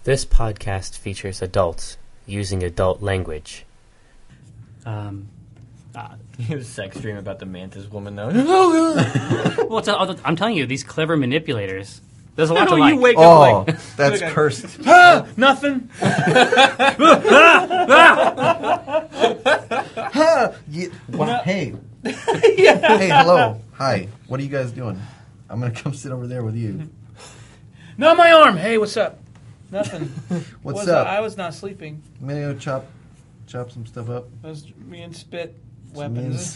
This podcast features adults using adult language. He was sex dream about the mantis woman, though. Well, I'm telling you, these clever manipulators. There's a lot to like. You wake up like... That's cursed. Nothing. Hey. Hey, hello. Hi. What are you guys doing? I'm going to come sit over there with you. Not my arm. Hey, what's up? Nothing. What's up? I was not sleeping. I'm going to go chop some stuff up. That was me and Spit weapons.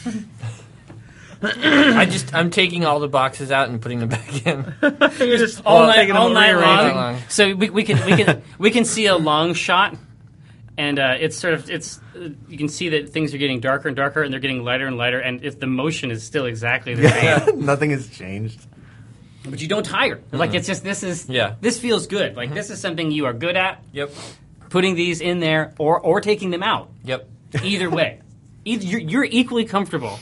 I'm taking all the boxes out and putting them back in. You're just all night long. long. So we can see a long shot, and it's you can see that things are getting darker and darker, and they're getting lighter and lighter, and if the motion is still exactly the same, Nothing has changed. but you don't tire. Like it's just this feels good. Like this is something you are good at. Yep. Putting these in there or taking them out. Yep. Either way, you're equally comfortable.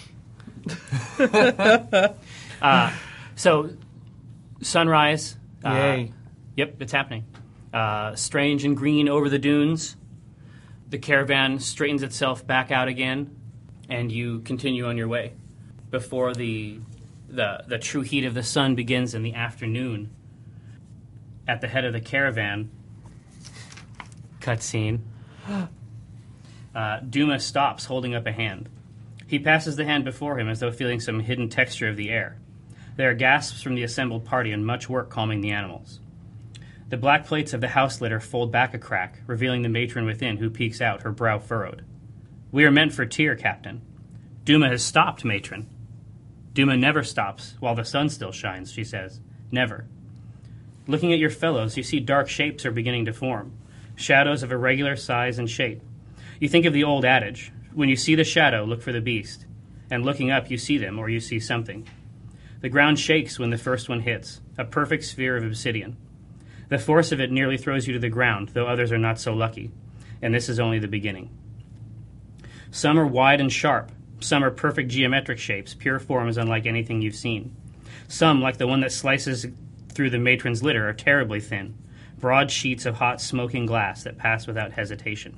So sunrise. Yay. Yep, it's happening. Strange and green over the dunes. The caravan straightens itself back out again, and you continue on your way. Before the true heat of the sun begins in the afternoon, at the head of the caravan, cutscene, Duma stops, holding up a hand. He passes the hand before him as though feeling some hidden texture of the air. There are gasps from the assembled party and much work calming the animals. The black plates of the house litter fold back a crack, revealing the matron within, who peeks out, her brow furrowed. "We are meant for Tyr, Captain." "Duma has stopped, matron." "Duma never stops while the sun still shines," she says. "Never." Looking at your fellows, you see dark shapes are beginning to form, shadows of irregular size and shape. You think of the old adage, when you see the shadow, look for the beast. And looking up, you see them, or you see something. The ground shakes when the first one hits, a perfect sphere of obsidian. The force of it nearly throws you to the ground, though others are not so lucky. And this is only the beginning. Some are wide and sharp. Some are perfect geometric shapes, pure forms unlike anything you've seen. Some, like the one that slices through the matron's litter, are terribly thin, broad sheets of hot, smoking glass that pass without hesitation.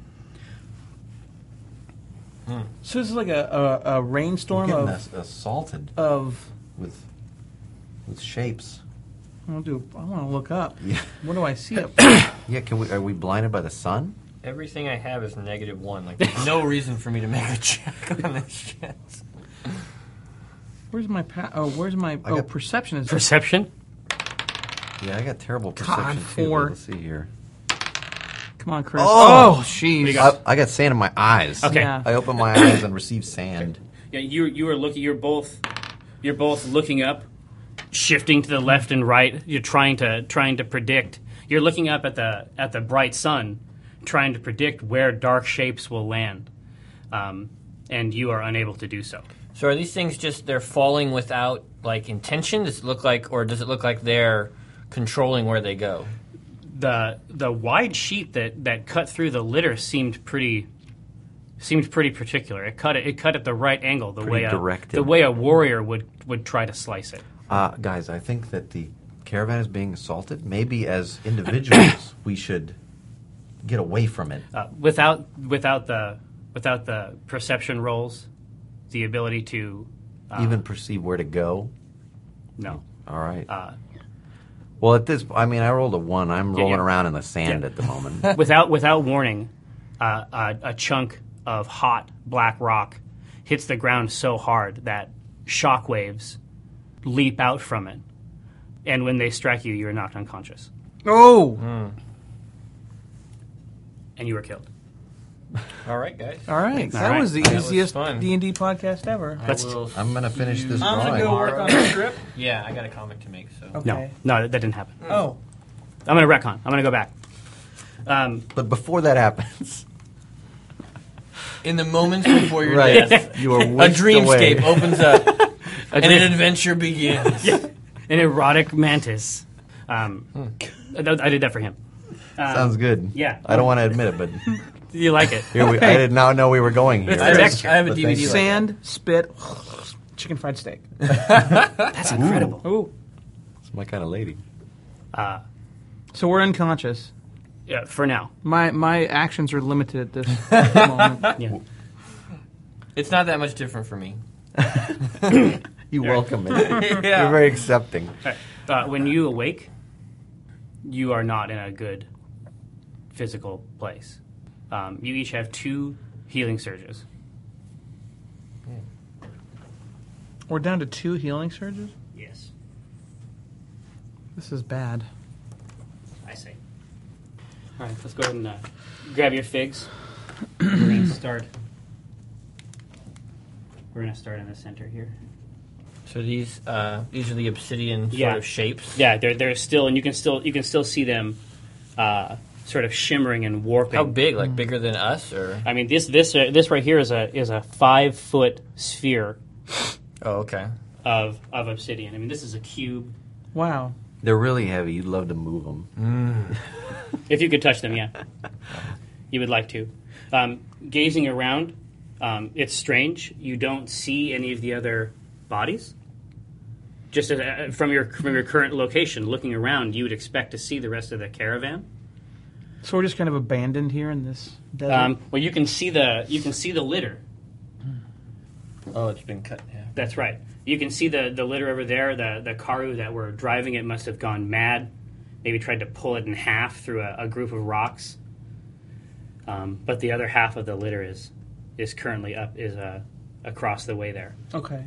So this is like a rainstorm We're of getting assaulted with shapes. I want to look up. Yeah. What do I see up? Yeah, are we blinded by the sun? Everything I have is -1. Like, there's no reason for me to make a check on this shit. Where's my perception? Is Perception? Yeah, I got terrible perception too. 4. Let's see here. Come on, Chris. Oh, jeez. I got sand in my eyes. Okay. Yeah. I open my eyes and receive sand. Yeah, you are looking. You're both looking up, shifting to the left and right. You're trying to predict. You're looking up at the bright sun, trying to predict where dark shapes will land, and you are unable to do so. So are these things they're falling without, like, intention? Does it look like they're controlling where they go? The wide sheet that cut through the litter seemed pretty particular. It cut at the right angle, the way a warrior would try to slice it. Guys, I think that the caravan is being assaulted. Maybe as individuals, we should get away from it. Without the perception rolls, the ability to Even perceive where to go. no. All right. Well, I rolled a 1. I'm rolling yeah. around in the sand at the moment. Without warning, a chunk of hot black rock hits the ground so hard that shock waves leap out from it, and when they strike you, you are knocked unconscious, Oh. and you are killed. All right, guys. All right. That right. was the That was easiest fun. D&D podcast ever. I'm going to finish this I'm going to drawing. go work on the script. Yeah, I got a comic to make, so... Okay. No, that didn't happen. Oh. I'm going to retcon. I'm going to go back. But before that happens, In the moments before your right, death, you are a whisked dreamscape away. opens up, and an adventure begins. An erotic mantis. I did that for him. Sounds good. Yeah. I don't want to admit it, but You like it? I did not know we were going here. It's extra. I have a But DVD. thank you. Sand, spit, chicken fried steak. That's incredible. Ooh. It's my kind of lady. So we're unconscious. Yeah, for now. My actions are limited at this moment. Yeah. It's not that much different for me. You welcome it. Yeah. You're very accepting. When you awake, you are not in a good physical place. You each have 2 healing surges. We're down to 2 healing surges? Yes, This is bad. I say. All right, let's go ahead and grab your figs. We're going to start. We're going to start in the center here. So these are the obsidian sort of shapes. Yeah, they're still, and you can still see them sort of shimmering and warping. How big? Like bigger than us, or? I mean, this right here is a 5-foot sphere Oh, okay. of obsidian. I mean, this is a cube. Wow. They're really heavy. You'd love to move them. If you could touch them, yeah, you would like to. Gazing around, it's strange. You don't see any of the other bodies. Just from your current location, looking around, you would expect to see the rest of the caravan. So we're just kind of abandoned here in this desert? Well, you can see the litter. Oh, it's been cut. Yeah. That's right. You can see the litter over there. The Karu that were driving it must have gone mad. Maybe tried to pull it in half through a group of rocks. But the other half of the litter is currently across the way there. Okay.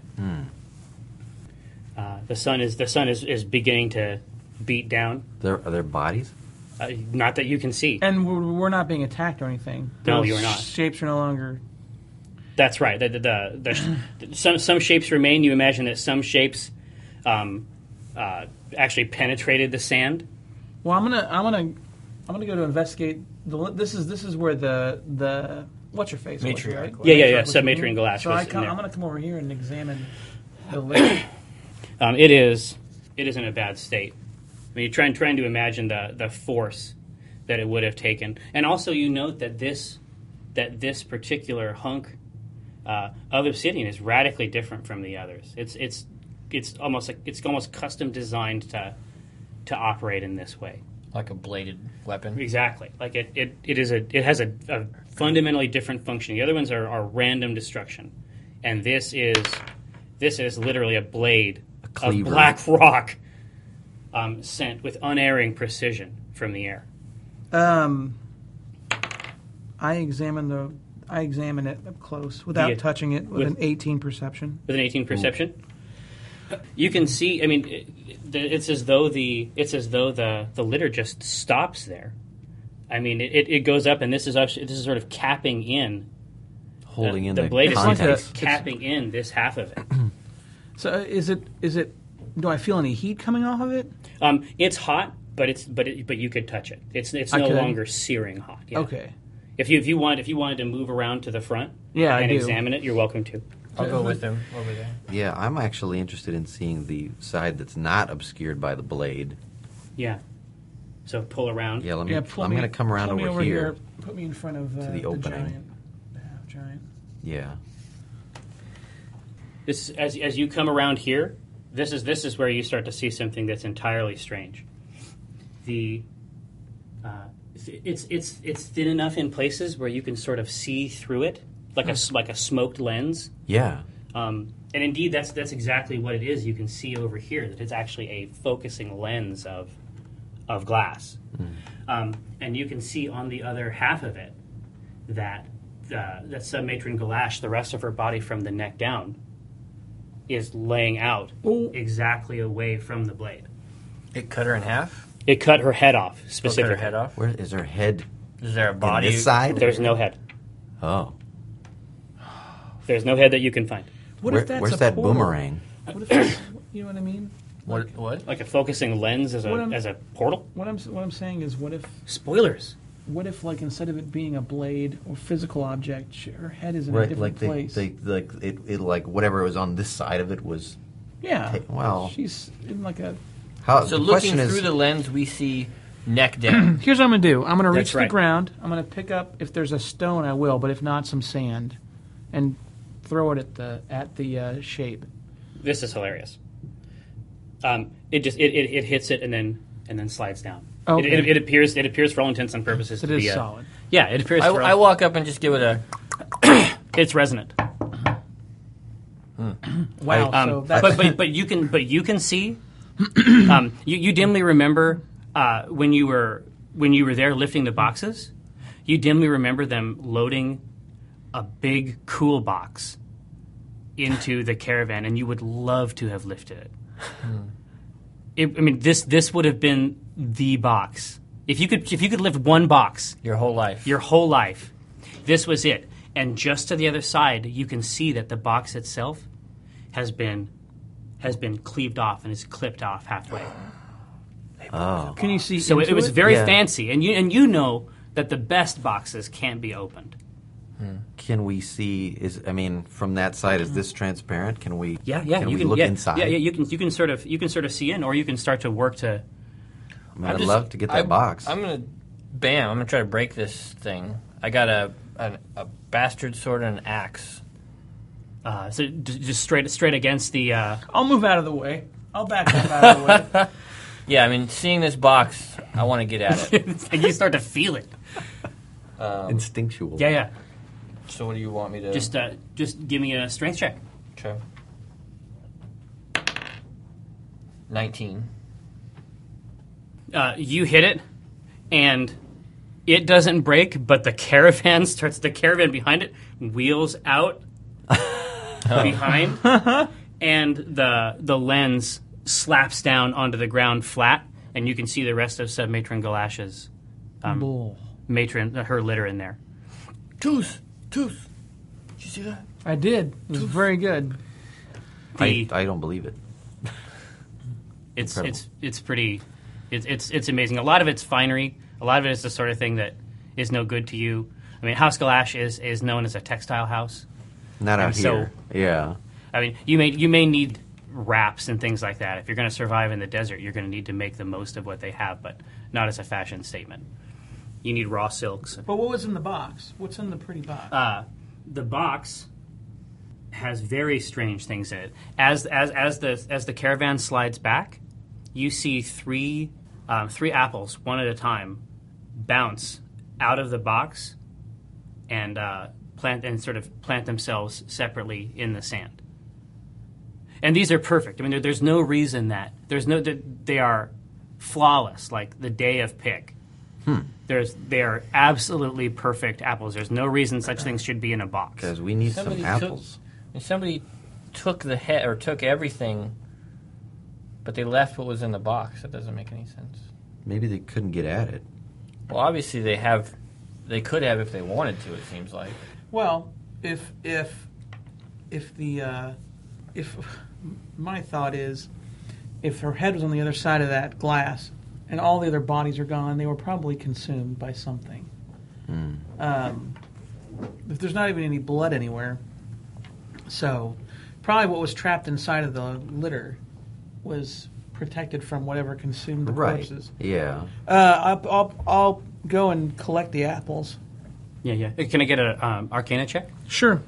The sun is beginning to beat down. Are there bodies? Not that you can see. And we're not being attacked or anything. No, Those you're not. Shapes are no longer... That's right. Some shapes remain. You imagine that some shapes actually penetrated the sand. Well, I'm gonna go to investigate. This is where the what's your face? Matriarch. Was, right? Yeah. Was Submatrian in- Galash So was in there. I'm gonna come over here and examine the lid. It is in a bad state. I mean, you're trying to imagine the force that it would have taken, and also you note that this particular hunk of obsidian is radically different from the others. It's almost custom designed to operate in this way. Like a bladed weapon. Exactly. Like it has a fundamentally different function. The other ones are random destruction, and this is literally a blade of cleaver. black rock sent with unerring precision from the air. I examine it up close without Yeah. touching it with With- an 18 perception. With an 18 perception, you can see. I mean, it's as though the litter just stops there. I mean, it goes up, and this is sort of capping in. Holding in the the blade is context. capping in this half of it. So is it? Do I feel any heat coming off of it? It's hot, but you could touch it. It's I no could? longer searing hot. Yeah. Okay. If you wanted to move around to the front, Yeah, I and do. examine it, you're welcome to. I'll go with him over there. Yeah, I'm actually interested in seeing the side that's not obscured by the blade. Yeah. So pull around. Yeah, let me. Yeah, I'm going to come around pull me over here. Put me in front of to the opening. giant, the half giant. Yeah. This as you come around here, this is where you start to see something that's entirely strange. It's thin enough in places where you can sort of see through it, like a smoked lens. Yeah. And indeed, that's exactly what it is. You can see over here that it's actually a focusing lens of glass, and you can see on the other half of it that submatron Galash, the rest of her body from the neck down, is laying out Oh. exactly away from the blade. It cut her in half. It cut her head off Cut specifically. her head off. Where is her head? Is there a On body? this side? There's no head. Oh. There's no head that you can find. What Where- if that's where's a that portal? boomerang? What if that's, you know what I mean? What? Like a focusing lens as What am- a portal. What I'm saying is, what Spoilers. if like instead of it being a blade or physical object, her head is in a Right, different like place? it like whatever was on this side of it was. yeah. Well- she's in like a. How So the looking question through is, the lens, we see neck down. Here's what I'm gonna do. I'm gonna reach That's to right. the ground. I'm gonna pick up if there's a stone, I will, but if not, some sand, and throw it at the shape. This is hilarious. It hits it and then slides down. Oh, okay. It appears for all intents and purposes It to is be solid. Yeah, it appears. I walk up and just give it a. It's resonant. Wow. So that's, But you can see. You dimly remember when you were there lifting the boxes. You dimly remember them loading a big cool box into the caravan, and you would love to have lifted it. This would have been the box. If you could lift one box Your whole life. This was it. And just to the other side, you can see that the box itself has been cleaved off and is clipped off halfway. Oh. can you see? So it into was very Yeah. fancy, and you know that the best boxes can't be opened. Can we see? From that side, is this transparent? Can we? Yeah. Can you we can look yeah, inside? Yeah, you can sort of see in, or you can start to work to. I'd love to get that box. I'm gonna try to break this thing. I got a bastard sword and an axe. So just straight against the. I'll move out of the way. I'll back up out of the way. Yeah, seeing this box, I want to get at it. and you start to feel it. Instinctual. Yeah. So what do you want me to? Just give me a strength check. Okay. 19. You hit it, and it doesn't break, but the caravan behind it wheels out behind, and the lens slaps down onto the ground flat, and you can see the rest of Submatron Galash's Bull. her litter in there. Tooth. Did you see that? I did. It was very good. I don't believe it. It's Incredible. it's pretty. It's amazing. A lot of it's finery. A lot of it is the sort of thing that is no good to you. House Galash is known as a textile house. Not out And so- here. Yeah. You may need wraps and things like that. If you're going to survive in the desert, you're going to need to make the most of what they have, but not as a fashion statement. You need raw silks. But what was in the box? What's in the pretty box? The box has very strange things in it. As the caravan slides back, you see three apples, one at a time, bounce out of the box and plant themselves separately in the sand. And these are perfect. There's no reason that they are flawless, like the day of pick. They are absolutely perfect apples. There's no reason such things should be in a box. Because we need some apples. Somebody took the head or took everything, but they left what was in the box. That doesn't make any sense. Maybe they couldn't get at it. Well, obviously they could have if they wanted to. It seems like. Well, if my thought is, if her head was on the other side of that glass and all the other bodies are gone, they were probably consumed by something. If there's not even any blood anywhere, so probably what was trapped inside of the litter was protected from whatever consumed the corpses. Yeah. I'll go and collect the apples. Yeah. Can I get an Arcana check? Sure.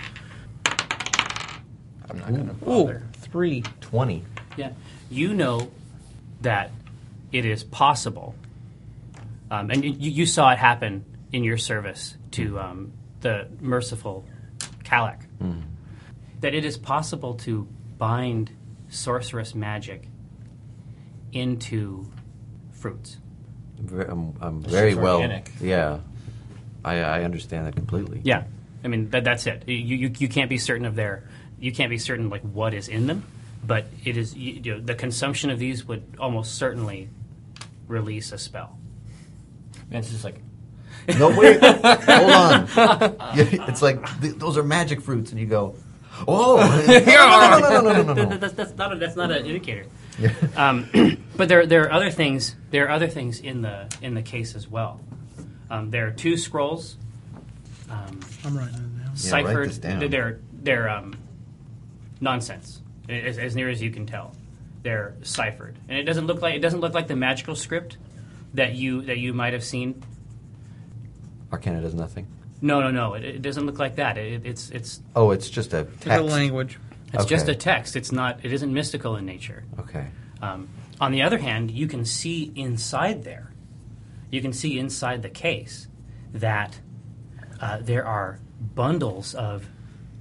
I'm not going to Ooh, bother. 3. 20. Yeah. You know that it is possible, and you saw it happen in your service to the merciful Kalak, that it is possible to bind sorceress magic into fruits. I'm very well. organic. Yeah. I understand that completely. Yeah. That's it. You can't be certain of you can't be certain like what is in them, but it is the consumption of these would almost certainly release a spell. And it's just like No, wait. Hold on. It's like, those are magic fruits. And you go, oh. No. That's not an indicator. But there are other things. There are other things in the case as well. There are 2 scrolls. I'm writing it down. Yeah, write Ciphered. this down. They're nonsense, as near as you can tell. They're ciphered, and it doesn't look like the magical script that you might have seen. Arcana does nothing. No. It doesn't look like that. It's Oh, it's just a It's a text. language. just Okay. a text. It isn't mystical in nature. Okay. On the other hand, you can see inside there. You can see inside the case that there are bundles of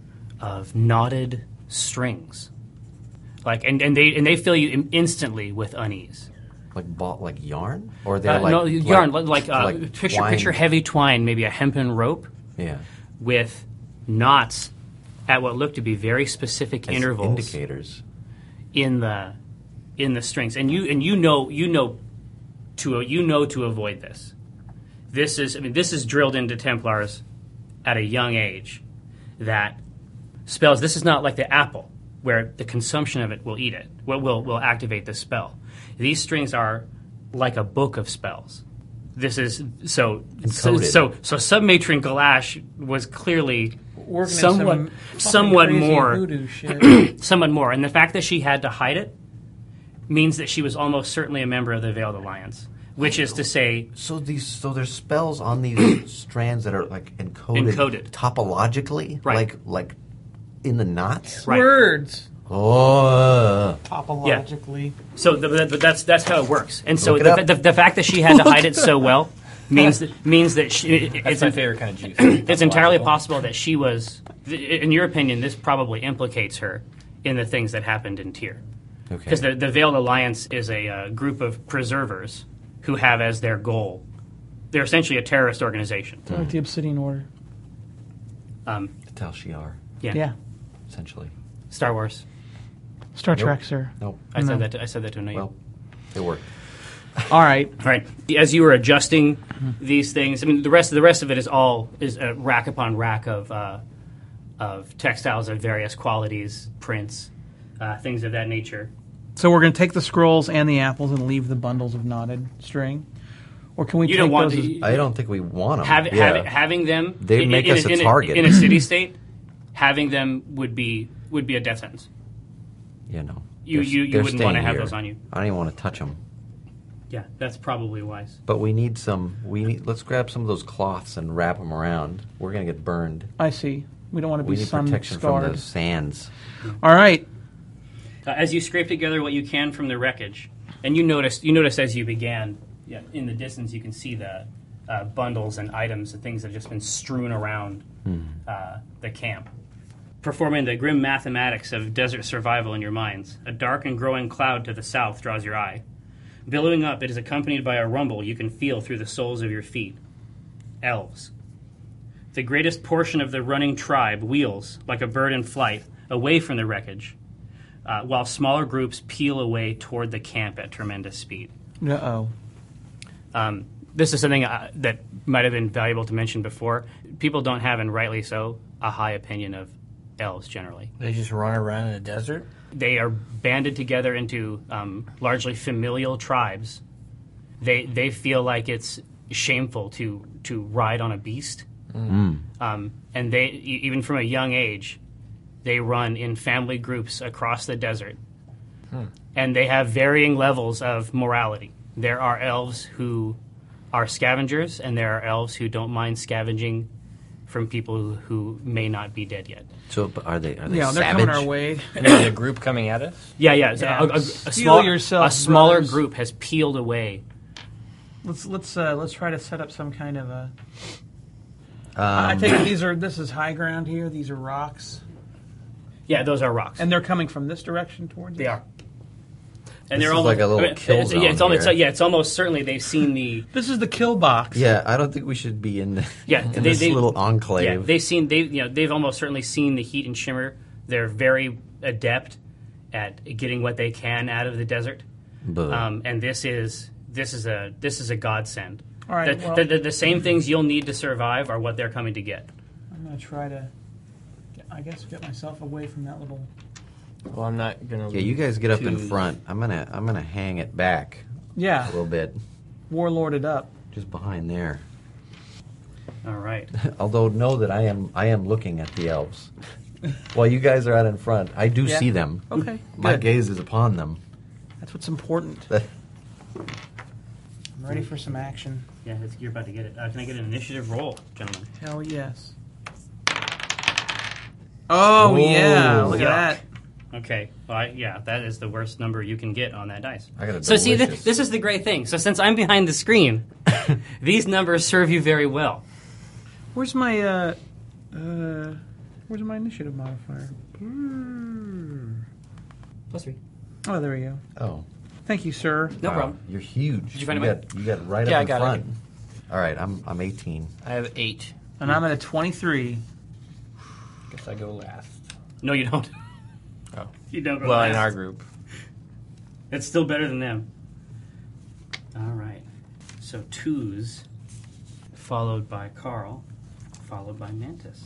knotted strings, and they fill you instantly with unease. Like yarn, or they're like no yarn, like twine. picture heavy twine, maybe a hempen rope, Yeah, with knots at what look to be very specific as intervals indicators. in the strings, and you know to avoid this. This is drilled into Templars at a young age that spells. This is not like the apple where the consumption of it will eat it. Will activate the spell. These strings are like a book of spells. This is so Submatron Galash was clearly Working somewhat in some crazy more voodoo shit. somewhat more, and the fact that she had to hide it means that she was almost certainly a member of the Veiled Alliance, which is to say, So there's spells on these strands that are like encoded topologically, Right. like in the knots. Right. Words. Oh, Topologically. so that's how it works. And so Look it up. the fact that she had to hide it so well means that she, That's my favorite kind of juice. it's entirely possible that she was. In your opinion, this probably implicates her in the things that happened in Tyr. okay. Because the Veiled Alliance is a group of preservers who have as their goal, they're essentially a terrorist organization. Like the Obsidian Order. Um, Tal Shiar, Yeah. essentially. Star Wars. Star Nope. Trek, sir. Nope. I No. said that to annoy you. Well, it worked. All right. Right. As you were adjusting these things, I mean, the rest of it is a rack upon rack of textiles of various qualities, prints, things of that nature. So we're going to take the scrolls and the apples and leave the bundles of knotted string? Or can we You take don't want those to- I don't think we want them. Having them They make us a target. in a city state. Having them would be a death sentence. You know, You they're wouldn't want to staying have here. those on you. I don't even want to touch them. Yeah, that's probably wise. But we need some. Let's grab some of those cloths and wrap them around. We're gonna get burned. I see. We don't want to We be need sun protection from scarred. the sands. All right. As you scrape together what you can from the wreckage, and you notice as you began, in the distance you can see the bundles and items and things that have just been strewn around the camp. Performing the grim mathematics of desert survival in your minds, a dark and growing cloud to the south draws your eye. Billowing up, it is accompanied by a rumble you can feel through the soles of your feet. Elves. The greatest portion of the running tribe wheels, like a bird in flight, away from the wreckage, while smaller groups peel away toward the camp at tremendous speed. Uh-oh. This is something that might have been valuable to mention before. People don't have, and rightly so, a high opinion of elves generally. They just run around in the desert. They are banded together into largely familial tribes. They feel like it's shameful to ride on a beast, and they even from a young age, they run in family groups across the desert, and they have varying levels of morality. There are elves who are scavengers, and there are elves who don't mind scavenging from people who may not be dead yet. So, are they Yeah, savage? they're coming our way. There's a group coming at us. Yeah. Yeah. A Steel yourself, smaller brothers. group has peeled away. Let's try to set up some kind of a. I take it this is high ground here. These are rocks, Yeah, those are rocks. and they're coming from this direction towards. They us? are. And This they're is like a little kill it's, zone yeah, it's almost, here. it's almost certainly they've seen the This is the kill box. Yeah, I don't think we should be in, they- this they- little enclave. yeah they've almost certainly seen the heat and shimmer. They're very adept at getting what they can out of the desert. Boo. And this is a godsend. All right, The same things you'll need to survive are what they're coming to get. I'm gonna try to, get myself away from that little. Well, I'm not gonna. Yeah, you guys get up in to- front. I'm gonna hang it back Yeah, a little bit, warlorded up. just behind there. All right. Although know that I am looking at the elves. While you guys are out in front, I do Yeah. see them. Okay, My good. gaze is upon them. That's what's important. That- I'm ready for some action. Yeah, you're about to get it. Can I get an initiative roll, gentlemen? Hell yes. Oh yeah! Look Yuck. at that. Okay. Well, yeah, that is the worst number you can get on that dice. I got a So see, delicious. this is the great thing. So since I'm behind the screen, these numbers serve you very well. Where's my initiative modifier? +3. Oh, there we go. Oh, Thank you, sir. No wow. problem. You're huge. Did you find you got right Yeah, up I in got it. front. All right, I'm 18. I have 8. And I'm at a 23. Guess I go last. No, you don't. Oh. You don't go Well, last. in our group. It's still better than them. All right. So 2s, followed by Carl, followed by Mantis.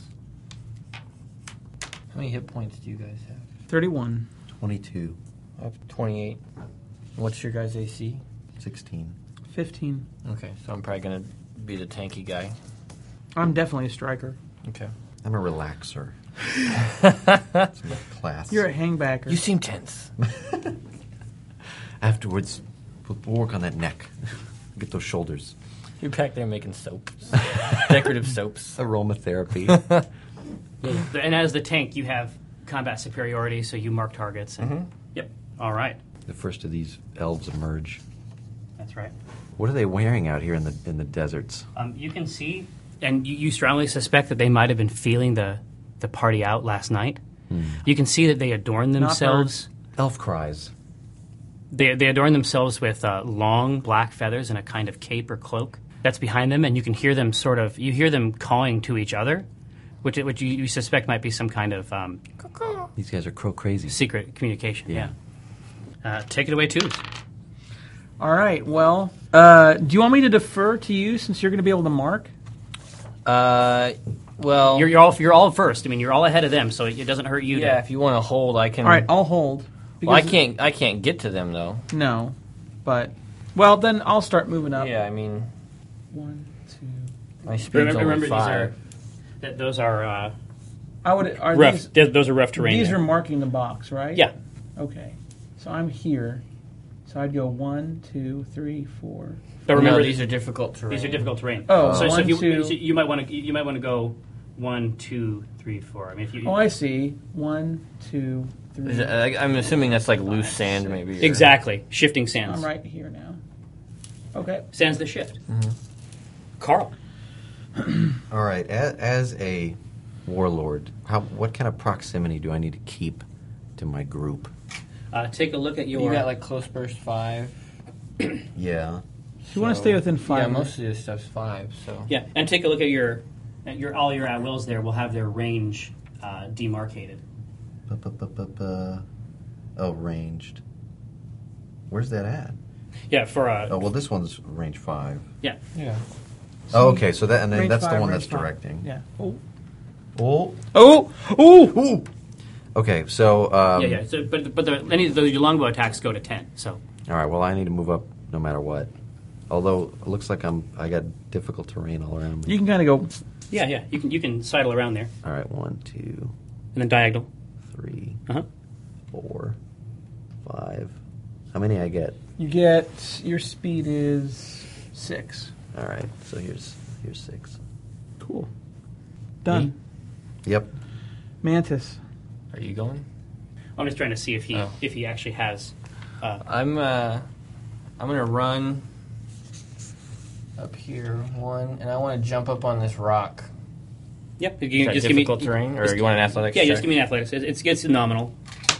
How many hit points do you guys have? 31. 22, I have 28. What's your guys' AC? 16. 15. Okay, so I'm probably going to be the tanky guy. I'm definitely a striker. Okay. I'm a relaxer. It's my class. You're a hangbacker. You seem tense. Afterwards, we'll work on that neck. Get those shoulders. You're back there making soaps. Decorative soaps. Aromatherapy. And as the tank, you have combat superiority, so you mark targets. And, Yep. All right. The first of these elves emerge. That's right. What are they wearing out here in the deserts? You can see, and you strongly suspect that they might have been feeling the party out last night. You can see that they adorn themselves. Elf cries. They adorn themselves with long black feathers and a kind of cape or cloak that's behind them, and you can hear them you hear them calling to each other, which you suspect might be some kind of These guys are crow crazy. secret communication. Yeah. Take it away, Tubes. All right. Well, do you want me to defer to you since you're going to be able to mark? Well, You're all first. I mean, you're all ahead of them, so it doesn't hurt you. yeah. If you want to hold, I can. All right, I'll hold. Well, I because- can't get to them though. No, but then I'll start moving up. Yeah, I mean, 1, 2. my speed's Remember, only 5. those are I would. Are rough. these? Those are rough terrain. These there. are marking the box, right? Yeah. Okay. So I'm here. So I'd go 1, 2, 3, 4. But remember, no, these are difficult terrain. these are difficult terrain. Oh, so one, if two. you might want to go 1, 2, 3, 4. I mean, if you Oh, I see. 1, 2, 3. Is it- I'm assuming that's like loose sand, maybe. or- exactly shifting sands. I'm right here now. Okay. Sands that shift. Carl. All right, as a warlord, what kind of proximity do I need to keep to my group? Take a look at your. You got like close burst 5. Yeah. You want to stay within 5. Yeah, most of this stuff's 5. So Yeah, and take a look at your all your at wills. There will have their range demarcated. Oh, ranged. Where's that at? Yeah, for Oh, well, this one's range 5. yeah. yeah. Oh, okay. So that, and then Range that's 5, the one range that's 5. directing. Yeah. Oh. Oh. Oh. Oh. Okay. So. Yeah. So, but any of your longbow attacks go to 10. So All right. Well, I need to move up no matter what. Although it looks like I got difficult terrain all around me. You can kind of go. yeah, you can sidle around there All right. 1, 2, and then diagonal. 3, Uh-huh. 4, 5. How many I get? You get your speed is 6. All right. So here's 6. Cool. Done. Yep. Mantis. Are you going? I'm just trying to see if he Oh. actually has. I'm gonna run up here 1, and I want to jump up on this rock. Yep. Is that difficult terrain, or you want an athletics? Yeah, check? just give me an athletics. It's nominal.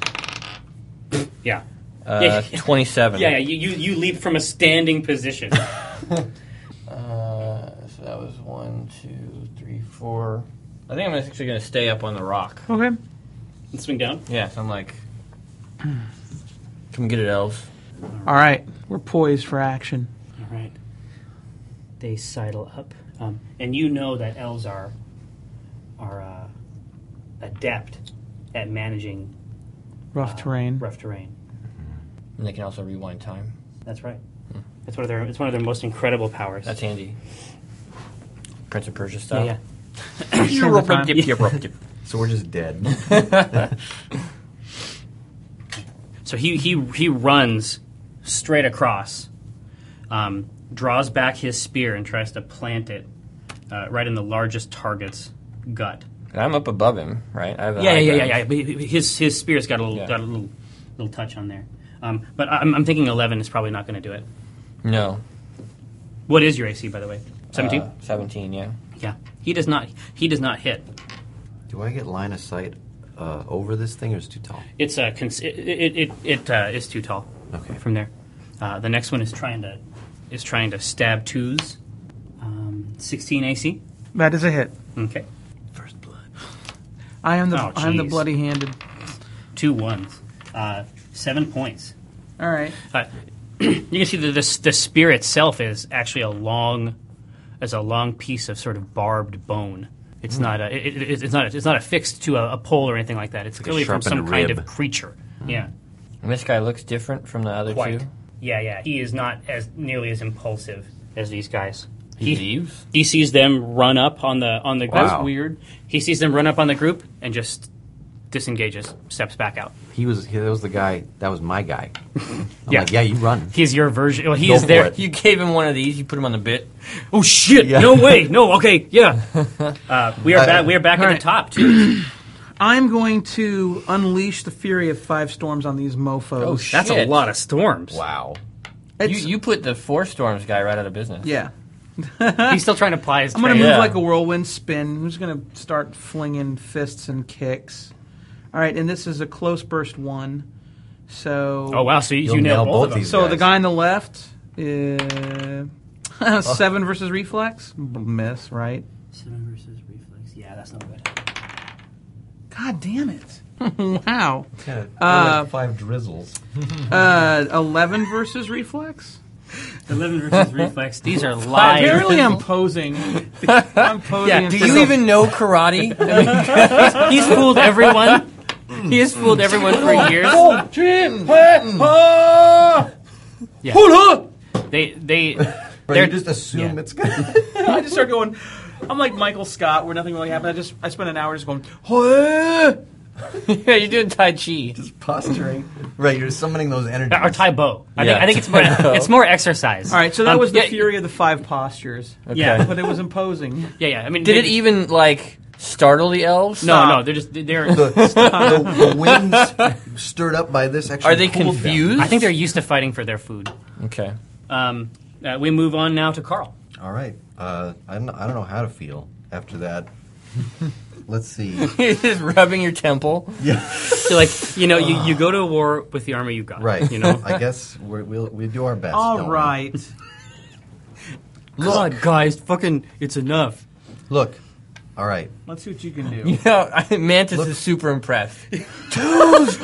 Yeah. 27. Yeah. You leap from a standing position. So that was 1, 2, 3, 4. I think I'm actually gonna stay up on the rock. Okay. And swing down. Yeah, so I'm like, come get it, elves. All right. We're poised for action. All right. They sidle up, and you know that elves are adept at managing Rough terrain. rough terrain. And they can also rewind time. That's right. It's one of their most incredible powers. That's handy. Prince of Persia style. yeah. Same the time. So we're just dead. So he runs straight across, draws back his spear and tries to plant it right in the largest target's gut. And I'm up above him, right? I have a Yeah. high ground. But his spear's got a little touch on there. But I'm thinking 11 is probably not going to do it. No. What is your AC, by the way? 17. 17. Yeah. Yeah. He does not hit. Do I get line of sight over this thing, or is it too tall? It's it is too tall. Okay. From there, the next one is trying to stab twos. 16 AC. That is a hit. Okay. First blood. I am the Oh, I'm the jeez. bloody-handed. 2 ones. 7 points. All right. You can see that the spear itself is actually a long piece of sort of barbed bone. It's not it's not affixed to a pole or anything like that. It's like a clearly from some sharpened kind rib. of creature. Yeah. And this guy looks different from the other Quite. two. Yeah. He is not as nearly as impulsive as these guys. He leaves? He sees them run up on the group. Wow. Weird. He sees them run up on the group and just disengages, steps back out. That was the guy. That was my guy. I'm Yeah. like, yeah, you run. He's your version. Well, he Go is for there. it. You gave him one of these. You put him on the bit. Oh shit! Yeah. No way! No. Okay. Yeah. We are back. We are back at All the right. top too. I'm going to unleash the fury of 5 storms on these mofos. Oh, That's a Shit. lot of storms. Wow. It's- You put the 4 storms guy right out of business. Yeah. He's still trying to ply his I'm going to trade. move Yeah. like a whirlwind spin. I'm just going to start flinging fists and kicks. All right, and this is a close burst 1. So Oh wow! So you You'll nailed nail both both of them. these. So the guys. guy on the left, 7 versus reflex, miss, right? 7 versus reflex. Yeah, that's not good. God damn it! Wow. Like 5 drizzles. 11 versus reflex. 11 versus reflex. These are live. Apparently, I'm posing. I'm posing. Yeah, in Do front you of- even know karate? I mean, He's fooled everyone. He has fooled everyone for years. Yeah. They But they're you just assume yeah. it's good. I just start going. I'm like Michael Scott, where nothing really happened. I spent an hour just going. "Huh?" yeah, you're doing Tai Chi. Just posturing. Right, you're summoning those energies. or Tai Bo. Yeah. I think it's more exercise. All right, so that was the yeah, fury of the 5 postures. Yeah. But it was imposing. Yeah. I mean, Did it even, like, startle the elves? No. They're they're. the winds stirred up by this actually Are they cooled them. confused? I think they're used to fighting for their food. Okay. We move on now to Carl. All right. I don't know how to feel after that. Let's see. You're just rubbing your temple. Yeah. So you go to war with the armor you got. Right. You know. I guess we do our best. All don't we? right. God, guys, fucking, it's enough. Look. All right. Let's see what you can do. You know, Mantis is super impressed. Because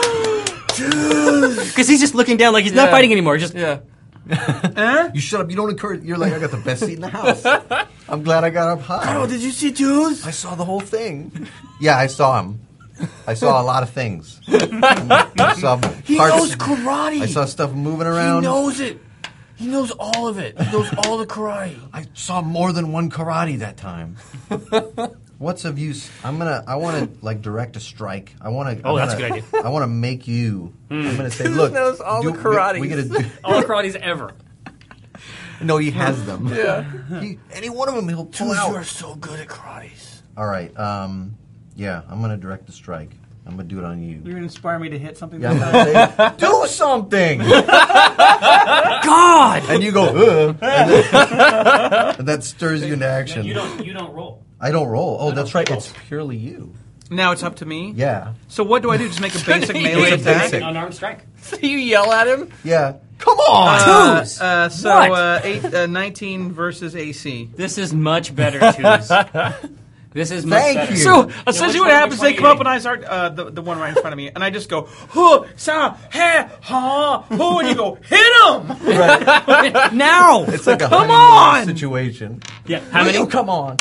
he's just looking down like he's not Yeah. fighting anymore. Just Yeah. You shut up. You don't encourage. You're like, I got the best seat in the house. I'm glad I got up high. Oh, did you see Jules? I saw the whole thing. Yeah, I saw him. I saw a lot of things. I saw He parts- knows karate. I saw stuff moving around. He knows it. He knows all of it. He knows all the karate. I saw more than one karate that time. What's of use? I want to like direct a strike. Oh, that's a good idea. I want to make you. I'm gonna say, look, knows all the karates. We gotta do. all the karates ever. No, he has them. Yeah. Any one of them, he'll pull out. You're so good at karates. All right. Yeah, I'm ggonna direct the strike. I'm gonna do it on you. You're going to inspire me to hit something. Yeah, I'm gonna say, do something. God! And you go, and that stirs you into action. You don't roll. I don't roll. Oh, that's right. It's purely you. Now it's up to me. Yeah. So what do I do? Just make a basic melee It's a attack? basic. An unarmed strike. So you yell at him? Yeah. Come on. Twos. So 19 versus AC. This is much better, Twos. This is much Thank better. you. So which essentially, one- what happens? which one They are come you up and I start the one right in front of me, and I just go huh, sa, ha, ha, ho, and you go hit him now. It's like a Come honeymoon on. situation. Yeah. How many? Oh, come on.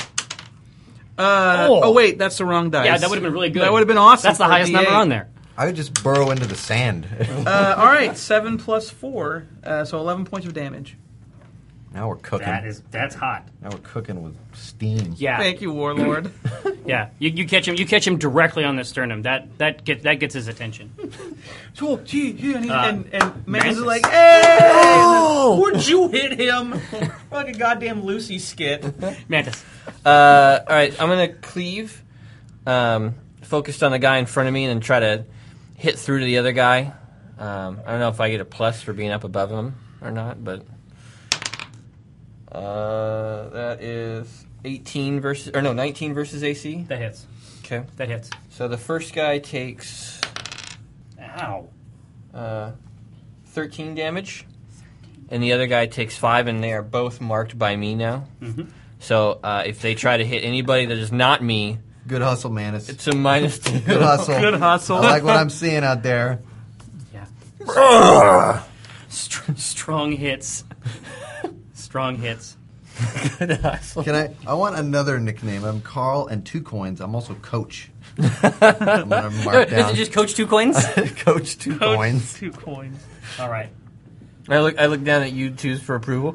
Oh wait, that's the wrong dice. Yeah, that would have been really good. That would have been awesome. That's the for a highest number D8. on there. I would just burrow into the sand. All right, 7 plus 4, so 11 points of damage. Now we're cooking. That's hot. Now we're cooking with steam. Yeah. Thank you, Warlord. Yeah. You catch him. You catch him directly on the sternum. That gets his attention. So, gee, and Mantis Mantis. is like, hey! Would you hit him? Like a goddamn Lucy skit. Mantis. All right, I'm going to cleave focused on the guy in front of me and then try to hit through to the other guy. I don't know if I get a plus for being up above him or not, but that is 19 versus AC. That hits. Okay. That hits. So the first guy takes Ow. 13 damage, and the other guy takes 5, and they are both marked by me now. Mm-hmm. So if they try to hit anybody that is not me, Good hustle, Manus. it's a -2. Good hustle. Good hustle. I like what I'm seeing out there. Yeah. Strong hits. Strong hits. Good hustle. Can I want another nickname. I'm Carl and 2 coins. I'm also Coach. I'm going to mark Is down. it just Coach 2 coins? Coach 2 coins. 2 coins. All right. I look down at you twos for approval.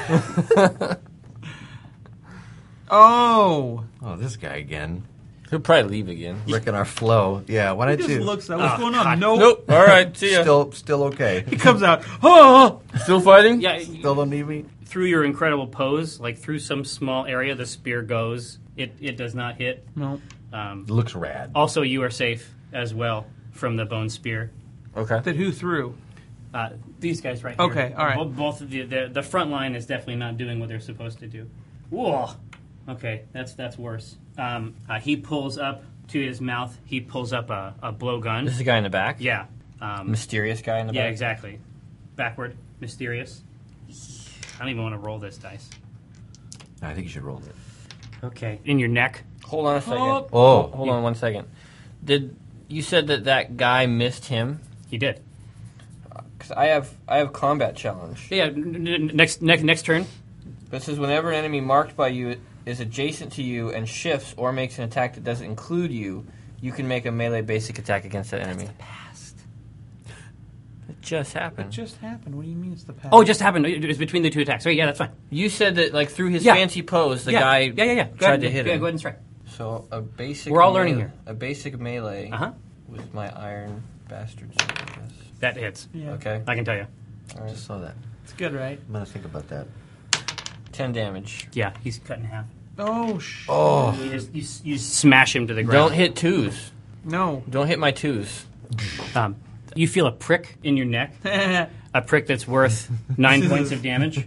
Oh. Oh, this guy again. He'll probably leave again. Wrecking our flow. Yeah, why He not just you? looks at what's going on. Nope. Nope. All right. See ya. Still okay. He comes out. Oh. Still fighting? Yeah. Still don't need me? Through your incredible pose, like through some small area, the spear goes. It does not hit. No. It looks rad. Also, you are safe as well from the bone spear. Okay. That who threw? These guys right here. Okay, all right. Both of the front line is definitely not doing what they're supposed to do. Whoa. Okay, that's worse. He pulls up to his mouth. He pulls up a blowgun. This is the guy in the back? Yeah. Mysterious guy in the Yeah, back? exactly. Backward, mysterious. I don't even want to roll this dice. I think you should roll it. Okay, in your neck. Hold on a second. Oh. Hold on 1 second. You said that guy missed him? He did. Because I have combat challenge. Yeah. Next turn. This is whenever an enemy marked by you is adjacent to you and shifts or makes an attack that doesn't include you, you can make a melee basic attack against that enemy. Past. It just It happened. just happened. What do you mean it's the past? Oh, it just happened. It was between the two attacks. Right? Yeah, that's fine. You said that like through his Yeah. fancy pose, the yeah. guy Yeah. Go tried ahead. to hit Yeah, him. go ahead and strike. So a basic. We're all learning here. A basic melee Uh huh. with my iron bastard sword, I guess. That hits. Yeah. Okay. I can tell you. All I right. just saw that. It's good, right? I'm going to think about that. 10 damage. Yeah, he's cut in half. Oh, Oh. You smash him to the ground. Don't hit twos. No. Don't hit my twos. You feel a prick in your neck. A prick that's worth 9 points of damage.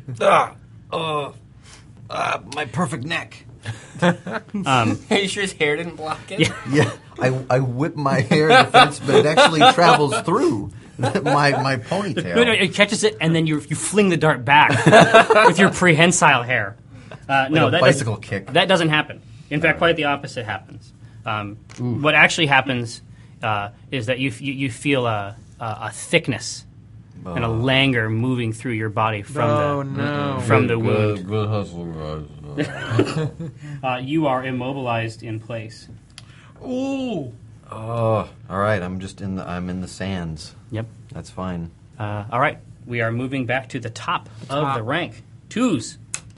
My perfect neck. Are you sure his hair didn't block it? Yeah. Yeah, I whip my hair in the fence, but it actually travels through my ponytail. No, it catches it, and then you fling the dart back with your prehensile hair. No, a that bicycle doesn't, kick. That doesn't happen. In fact, quite the opposite happens. What actually happens is that you feel a thickness and a languor moving through your body from the wound. Good hustle, guys. You are immobilized in place. Ooh. Oh, all right. I'm in the sands. Yep. That's fine. All right. We are moving back to the top of the rank. Twos.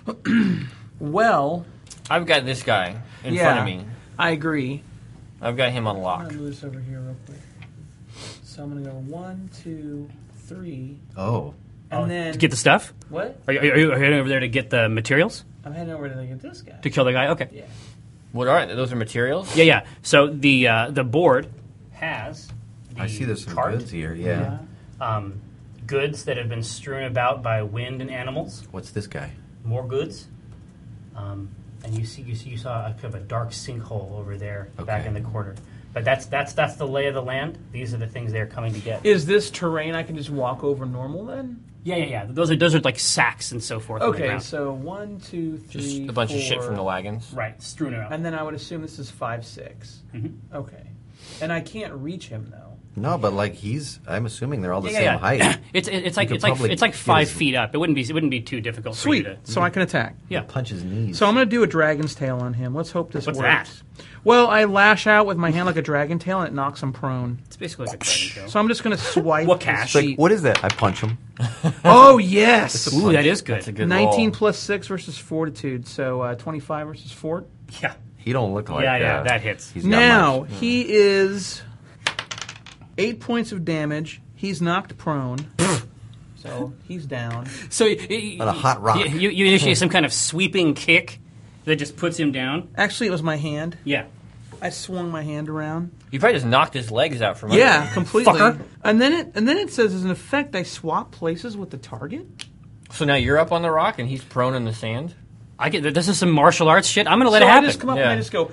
Well, I've got this guy in yeah, front of me. I agree. I've got him on I'm lock. gonna move this over here real quick. So I'm gonna go 1, 2, 3, Oh, and then To get the stuff? what? Are you heading over there to get the materials? I'm heading over to get this guy. To kill the guy? Okay. Yeah. What are they? Those are materials? Yeah. So the board has I see there's some cart. goods here. Yeah. Goods that have been strewn about by wind and animals. What's this guy? More goods. And you saw a kind of a dark sinkhole over there back Okay. in the corner. But that's the lay of the land. These are the things they're coming to get. Is this terrain I can just walk over normal then? Yeah. Those are like sacks and so forth. on the Okay, ground. so 1, 2, 3, Just a bunch of shit 4, from the wagons. Right, strewn around. And then I would assume this is 5, 6. Mhm. Okay. And I can't reach him though. No, but like I'm assuming they're all the same Yeah. height. It's like could it's like probably it's like get 5 his- feet up. It wouldn't be too difficult. Sweet. For you to, So I can attack. Yeah. Punch his knees. So I'm going to do a dragon's tail on him. Let's hope this What's works. Well, I lash out with my hand like a dragon tail and it knocks him prone. It's basically like a dragon tail. So I'm just going to swipe. What his cash? It's feet. like, what is that? I punch him. Oh, yes. Ooh, that is good. That's a good 19 roll. plus 6 versus fortitude. So 25 versus fort. Yeah. He don't look like Yeah, that hits. He's got Now, much. he is 8 points of damage. He's knocked prone. So he's down. So On a hot rock. You initiate some kind of sweeping kick that just puts him down. Actually, it was my hand. Yeah. I swung my hand around. You probably just knocked his legs out from under Yeah, him. completely. Fucker. And then it says as an effect, I swap places with the target. So now you're up on the rock and he's prone in the sand? This is some martial arts shit. I'm going to let so it happen. I just come up and I just go,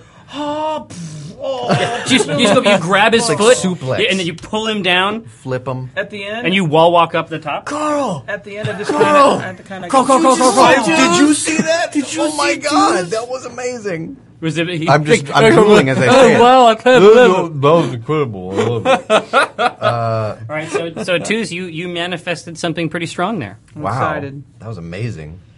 You grab his like foot, suplex. and then you pull him down, Flip them. at the end. and you wall walk up the top. Carl! At the end, I just kind of Carl. Did you see that? Did you? Oh my god, that was amazing. Was it? I'm drooling as I say it. Wow, I can't believe it. That was incredible. I love it. All right, so Twos, you manifested something pretty strong there. I'm Wow, excited. that was amazing.